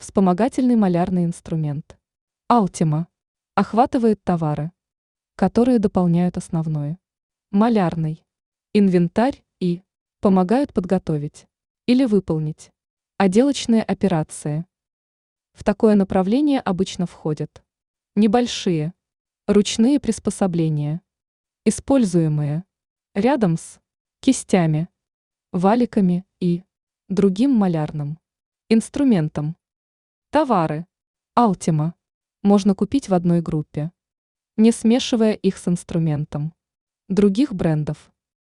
Вспомогательный малярный инструмент. Ultima охватывает товары, которые дополняют основной малярный инвентарь и помогают подготовить или выполнить отделочные операции. В такое направление обычно входят небольшие ручные приспособления, используемые рядом с кистями, валиками и другим малярным инструментом. Товары Ultima можно купить в одной группе, не смешивая их с инструментом других брендов.